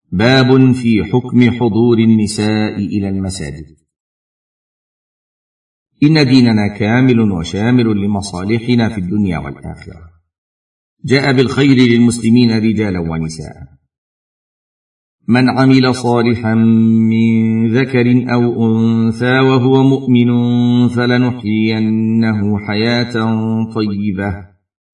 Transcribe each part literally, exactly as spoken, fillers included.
باب في حكم حضور النساء إلى المساجد. إن ديننا كامل وشامل لمصالحنا في الدنيا والآخرة، جاء بالخير للمسلمين رجالا ونساء. من عمل صالحا من ذكر أو أنثى وهو مؤمن فلنحيينه حياة طيبة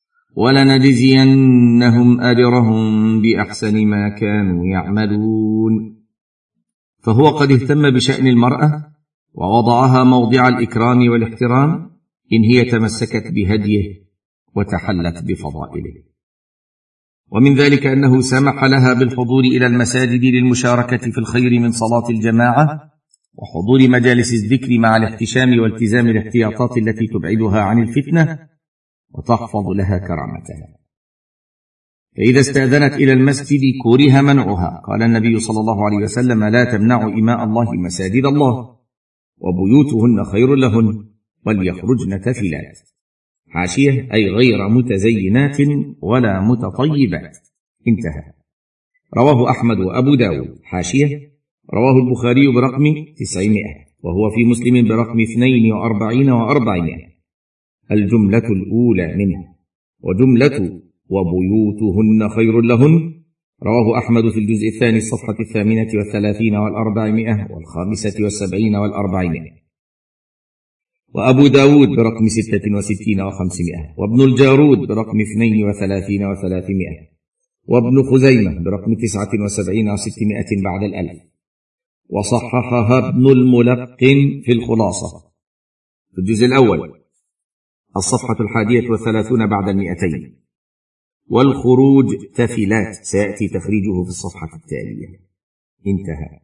ولنجزينهم أجرهم بأحسن ما كانوا يعملون. فهو قد اهتم بشأن المرأة ووضعها موضع الإكرام والاحترام إن هي تمسكت بهديه وتحلت بفضائله. ومن ذلك أنه سمح لها بالحضور إلى المساجد للمشاركة في الخير من صلاة الجماعة وحضور مجالس الذكر مع الاحتشام والتزام الاحتياطات التي تبعدها عن الفتنة وتحفظ لها كرامتها. فإذا استأذنت إلى المسجد كره منعها. قال النبي صلى الله عليه وسلم: لا تمنعوا إماء الله مساجد الله وبيوتهن خير لهن وليخرجن تفلات. حاشية: أي غير متزينات ولا متطيبات. انتهى. رواه أحمد وأبو داود. حاشية: رواه البخاري برقم تسعمائة وهو في مسلم برقم اثنين وأربعين وأربعمائة. الجملة الأولى منه. وجملة وبيوتهن خير لهن رواه أحمد في الجزء الثاني الصفحة الثامنة والثلاثين والأربعمائة والخامسة والسبعين والأربعمائة. وأبو داود برقم ستة وستين وخمسمائة وابن الجارود برقم اثنين وثلاثين وثلاثمائة وابن خزيمة برقم تسعة وسبعين وستمائة بعد الألف. وصححها ابن الملقن في الخلاصة في الجزء الأول الصفحة الحادية والثلاثون بعد المئتين. والخروج تفلات سيأتي تخريجه في الصفحة التالية. انتهى.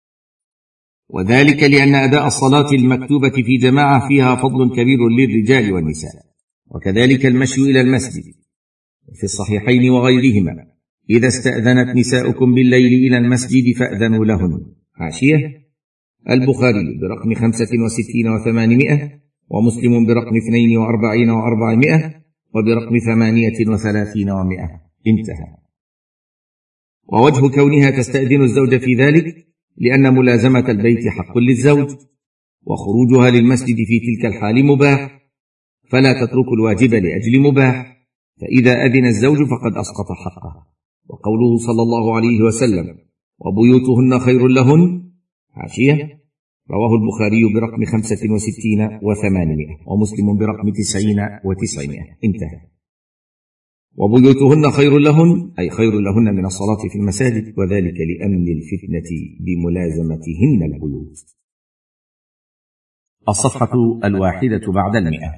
وذلك لأن أداء الصلاة المكتوبة في جماعة فيها فضل كبير للرجال والنساء، وكذلك المشي إلى المسجد. في الصحيحين وغيرهما: إذا استأذنت نساؤكم بالليل إلى المسجد فأذنوا لهن. حاشية: البخاري برقم خمسة وستين وثمانمائة ومسلم برقم اثنين وأربعين وأربعمائة وبرقم ثمانية وثلاثين ومائة. انتهى. ووجه كونها تستأذن الزوج في ذلك لأن ملازمة البيت حق للزوج، وخروجها للمسجد في تلك الحال مباح، فلا تترك الواجب لأجل مباح، فإذا أذن الزوج فقد أسقط حقه. وقوله صلى الله عليه وسلم: وبيوتهن خير لهن. حاشية: رواه البخاري برقم خمسة وستين وثمانمائة ومسلم برقم تسعين وتسعمائة. انتهى. وبيوتهن خير لهن أي خير لهن من الصلاة في المساجد، وذلك لأمن الفتنة بملازمتهن البيوت. الصفحة الواحدة بعد المئة.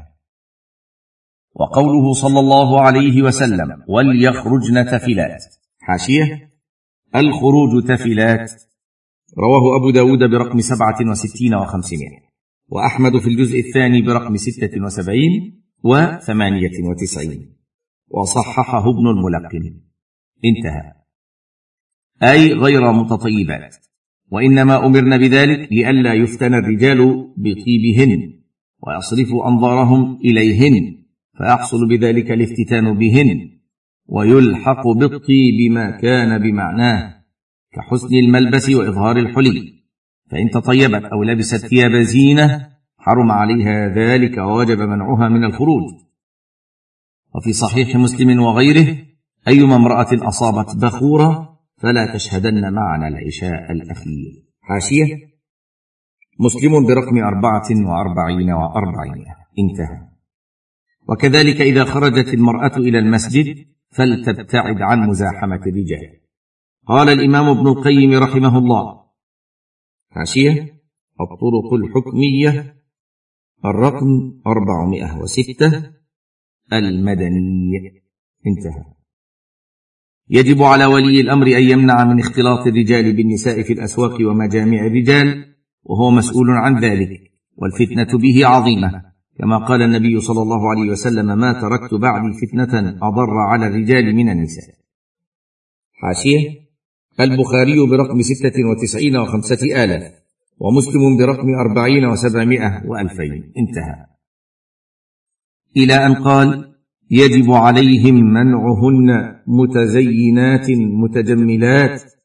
وقوله صلى الله عليه وسلم: وليخرجن تفلات. حاشية: الخروج تفلات رواه أبو داود برقم سبعة وستين وخمسمائة وأحمد في الجزء الثاني برقم ستة وسبعين وثمانية وتسعين. وصححه ابن الملقن. انتهى. أي غير متطيبات، وإنما أمرن بذلك لئلا يفتن الرجال بطيبهن ويصرفوا أنظارهم إليهن فيحصل بذلك الافتتان بهن، ويلحق بالطيب ما كان بمعناه كحسن الملبس وإظهار الحلي، فإن تطيبت أو لبست ثياب زينة حرم عليها ذلك ووجب منعها من الخروج. وفي صحيح مسلم وغيره: أيما امرأة أصابت بخورة فلا تشهدن معنا العشاء الأخير. حاشية: مسلم برقم أربعة وأربعين وأربعمائة. انتهى. وكذلك إذا خرجت المرأة إلى المسجد فلتبتعد عن مزاحمة الرجال. قال الإمام ابن القيم رحمه الله: حاشية: الطرق الحكمية الرقم أربعمائة وستة المدني. انتهى. يجب على ولي الأمر أن يمنع من اختلاط الرجال بالنساء في الأسواق ومجامع الرجال، وهو مسؤول عن ذلك، والفتنة به عظيمة، كما قال النبي صلى الله عليه وسلم: ما تركت بعدي فتنة أضر على الرجال من النساء. حاشية: البخاري برقم ستة وتسعين وخمسة آلاف ومسلم برقم أربعين وسبعمائة وألفين. انتهى. إلى أن قال: يجب عليهم منعهن متزينات متجملات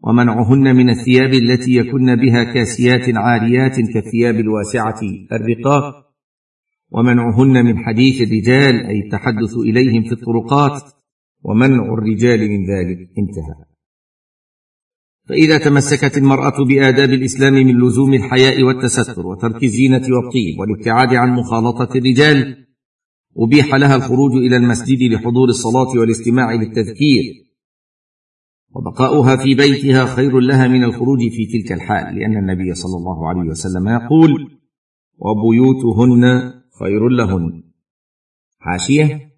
ومنعهن من الثياب التي يكن بها كاسيات عاريات كالثياب الواسعة الرقاق، ومنعهن من حديث الرجال أي التحدث إليهم في الطرقات، ومنع الرجال من ذلك. انتهى. فإذا تمسكت المرأة بآداب الإسلام من لزوم الحياء والتستر وترك الزينة والطيب والابتعاد عن مخالطة الرجال، أبيح لها الخروج إلى المسجد لحضور الصلاة والاستماع للتذكير، وبقاؤها في بيتها خير لها من الخروج في تلك الحال، لأن النبي صلى الله عليه وسلم يقول: وبيوتهن خير لهن. حاشية: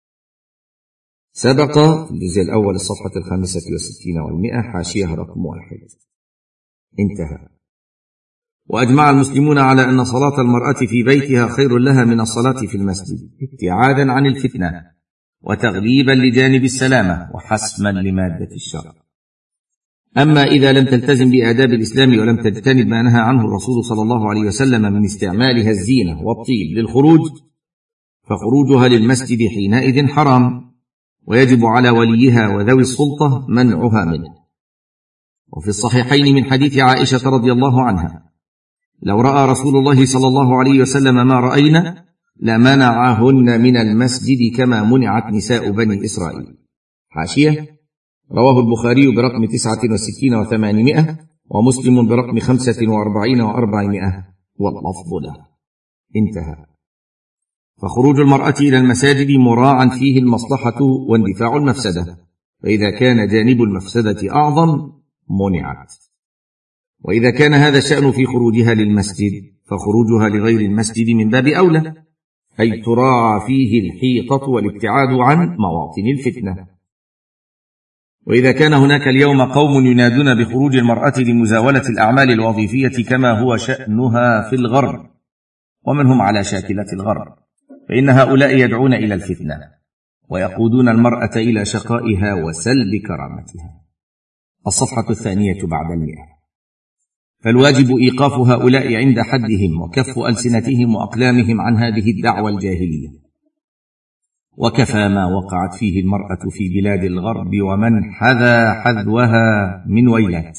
سبق في الجزء الأول الصفحة الخامسة والستين والمئة، حاشية رقم واحد. انتهى. وأجمع المسلمون على أن صلاة المرأة في بيتها خير لها من الصلاة في المسجد، ابتعادا عن الفتنة وتغليبا لجانب السلامة وحسما لمادة الشرع. أما إذا لم تلتزم بآداب الإسلام ولم تجتنب ما نهى عنه الرسول صلى الله عليه وسلم من استعمالها الزينة والطيب للخروج، فخروجها للمسجد حينئذ حرام، ويجب على وليها وذوي السلطة منعها منه. وفي الصحيحين من حديث عائشة رضي الله عنها: لو رأى رسول الله صلى الله عليه وسلم ما رأينا لمنعهن من المسجد كما منعت نساء بني إسرائيل. حاشية: رواه البخاري برقم تسعة وستين وثمانمائة، ومسلم برقم خمسة وأربعين وأربعمائة، واللفظ له. انتهى. فخروج المرأة إلى المساجد مراعا فيه المصلحة واندفاع المفسدة، فإذا كان جانب المفسدة أعظم منعت. وإذا كان هذا الشأن في خروجها للمسجد، فخروجها لغير المسجد من باب أولى، أي تراعى فيه الحيطة والابتعاد عن مواطن الفتنة. وإذا كان هناك اليوم قوم ينادون بخروج المرأة لمزاولة الأعمال الوظيفية كما هو شأنها في الغرب، ومن هم على شاكلة الغرب، فإن هؤلاء يدعون إلى الفتنة ويقودون المرأة إلى شقائها وسلب كرامتها. الصفحة الثانية بعد المئة. فالواجب إيقاف هؤلاء عند حدهم وكف ألسنتهم وأقلامهم عن هذه الدعوة الجاهلية. وكفى ما وقعت فيه المرأة في بلاد الغرب ومن حذا حذوها من ويلات،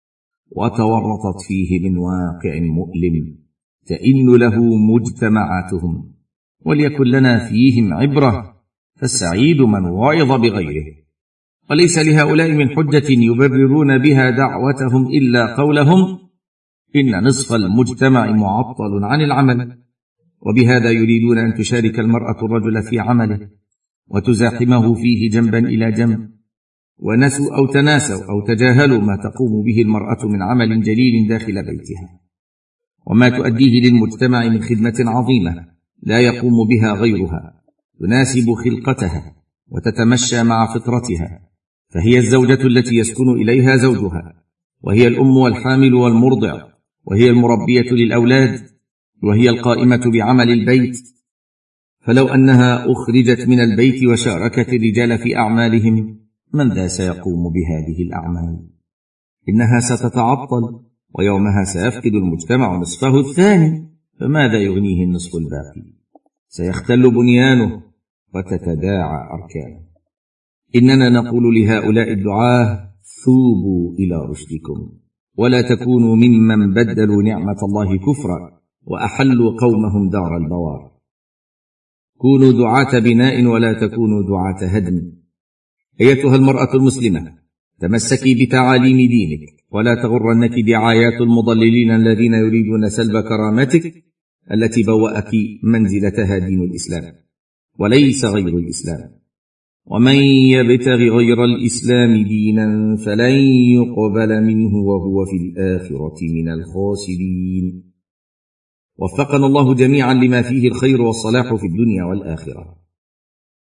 وتورطت فيه من واقع مؤلم تئن له مجتمعاتهم، وليكن لنا فيهم عبرة، فالسعيد من وعظ بغيره. وليس لهؤلاء من حجة يبررون بها دعوتهم إلا قولهم: إن نصف المجتمع معطل عن العمل. وبهذا يريدون أن تشارك المرأة الرجل في عمله وتزاحمه فيه جنبا إلى جنب، ونسوا أو تناسوا أو تجاهلوا ما تقوم به المرأة من عمل جليل داخل بيتها، وما تؤديه للمجتمع من خدمة عظيمة لا يقوم بها غيرها، تناسب خلقتها وتتمشى مع فطرتها. فهي الزوجة التي يسكن إليها زوجها، وهي الأم والحامل والمرضع، وهي المربية للأولاد، وهي القائمة بعمل البيت. فلو أنها أخرجت من البيت وشاركت الرجال في أعمالهم، من ذا سيقوم بهذه الأعمال؟ إنها ستتعطل، ويومها سيفقد المجتمع نصفه الثاني، فماذا يغنيه النصف الباقي؟ سيختل بنيانه وتتداعى أركانه. إننا نقول لهؤلاء الدعاة: ثوبوا إلى رشدكم، ولا تكونوا ممن بدلوا نعمة الله كفرا وأحلوا قومهم دار البوار. كونوا دعاة بناء ولا تكونوا دعاة هدم. أيتها المرأة المسلمة، تمسكي بتعاليم دينك، ولا تغرنك دعايات المضللين الذين يريدون سلب كرامتك التي بوأك منزلتها دين الإسلام وليس غير الإسلام. ومن يبتغ غير الإسلام دينا فلن يقبل منه وهو في الآخرة من الخاسرين. وفقنا الله جميعا لما فيه الخير والصلاح في الدنيا والآخرة.